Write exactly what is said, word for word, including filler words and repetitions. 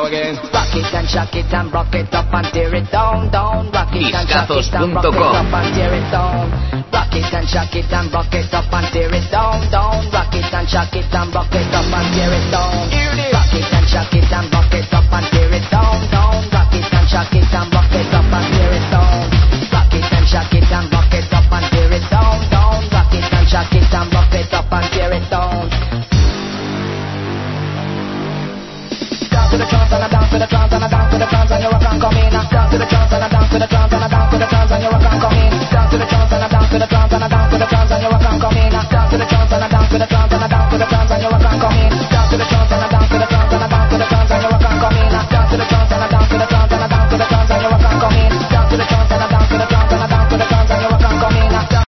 go again. Rock it and shock it and rock it up and tear it down, down. Rock it and shock it and rock it up and tear it down. Rock it and shock it and rock it up and tear it down, down. Rock it and shock it and rock it up and tear it down. Rock it and shock it and rock it up and tear it down, down. Rock it and shock it and rock it up and tear it down. Rock it and shock it and rock it up and tear it down, down. Rock it and shock it and rock it up and tear it down. Down to the trance and I down to the trance and I down to the trance and you can't come in. Down to the trance and